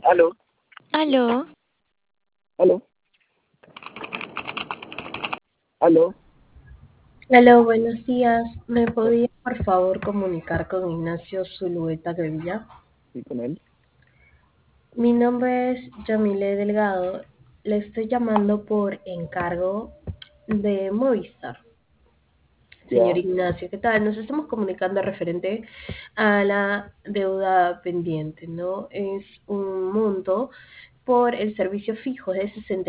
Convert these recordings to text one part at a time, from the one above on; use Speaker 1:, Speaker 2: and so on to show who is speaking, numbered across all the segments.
Speaker 1: Aló,
Speaker 2: Aló,
Speaker 1: aló, aló.
Speaker 3: Hola, buenos días. ¿Me podría, por favor, comunicar con Ignacio Zulueta Villa?
Speaker 1: Sí, con él.
Speaker 3: Mi nombre es Yamile Delgado. Le estoy llamando por encargo de Movistar. Señor
Speaker 1: Ya,
Speaker 3: Ignacio, ¿qué tal? Nos estamos comunicando referente a la deuda pendiente, ¿no? Es un monto por el servicio fijo de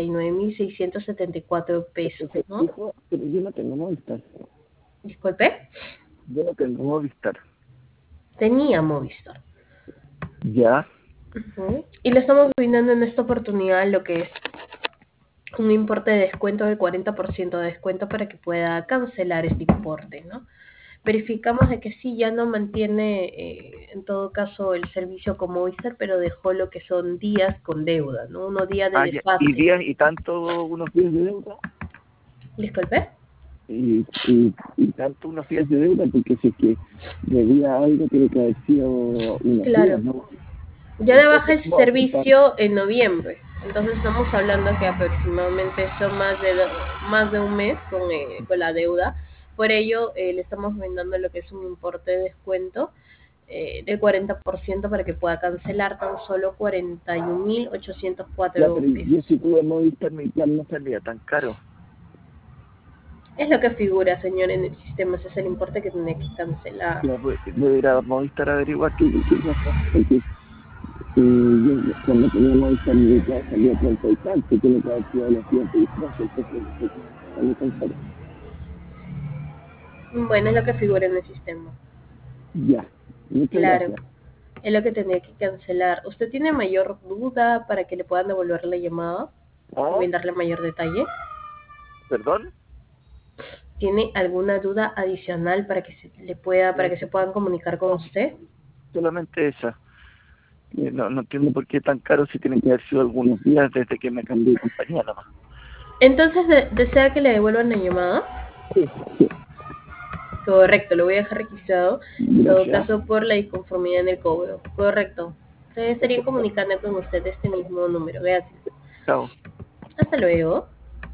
Speaker 3: 69.674 pesos,
Speaker 1: ese
Speaker 3: ¿no?
Speaker 1: hijo, pero yo no tengo Movistar.
Speaker 3: Disculpe,
Speaker 1: Yo no tengo Movistar.
Speaker 3: tenía Movistar.
Speaker 1: Ya,
Speaker 3: Ujú. Y le estamos brindando en esta oportunidad lo que es un importe de descuento del 40% de descuento para que pueda cancelar este importe, ¿no? Verificamos de que sí, ya no mantiene en todo caso el servicio como Movistar, pero dejó lo que son días con deuda, ¿no? Unos días de
Speaker 1: ya. Y
Speaker 3: desfase.
Speaker 1: días y tanto unos días de deuda,
Speaker 3: Disculpe.
Speaker 1: y tanto unos días de deuda, porque si es que debía algo, tiene que haber sido unos días,
Speaker 3: Claro.
Speaker 1: ¿no?
Speaker 3: Ya de baja
Speaker 1: Entonces,
Speaker 3: el
Speaker 1: ¿cómo va a contar?
Speaker 3: servicio en noviembre. Entonces estamos hablando que aproximadamente son más de un mes con la deuda. Por ello, le estamos brindando lo que es un importe de descuento del 40% para que pueda cancelar tan solo
Speaker 1: Ya,
Speaker 3: 41.804
Speaker 1: pero yo
Speaker 3: pesos.
Speaker 1: si tuve Movistar, mi plan no salía tan caro.
Speaker 3: Es lo que figura, señor, en el sistema. Ese es el importe que tiene que cancelar.
Speaker 1: Ya, pues, voy a ir a Movistar a averiguar qué pasa. Porque yo cuando tenía Movistar, mi plan salía 30 y tanto, tiene que haber sido los días de disfraz, entonces, sale tan caro.
Speaker 3: Bueno, es lo que figura en el sistema.
Speaker 1: Ya, muchas
Speaker 3: Claro.
Speaker 1: gracias.
Speaker 3: Es lo que tendría que cancelar. ¿Usted tiene mayor duda para que le puedan devolver la llamada o
Speaker 1: Ah,
Speaker 3: brindarle mayor detalle?
Speaker 1: perdón,
Speaker 3: ¿Tiene alguna duda adicional para que para que se puedan comunicar con
Speaker 1: no,
Speaker 3: usted?
Speaker 1: solamente esa. No entiendo por qué tan caro si tienen que haber sido algunos días desde que me cambié de compañía nomás.
Speaker 3: Entonces, ¿desea que le devuelvan la llamada?
Speaker 1: Sí, sí,
Speaker 3: Correcto, lo voy a dejar registrado. En todo
Speaker 1: gracias.
Speaker 3: caso, por la inconformidad en el cobro. Correcto. Se estarían
Speaker 1: Perfecto.
Speaker 3: comunicando con usted de este mismo número. Gracias.
Speaker 1: Chao.
Speaker 3: Hasta luego.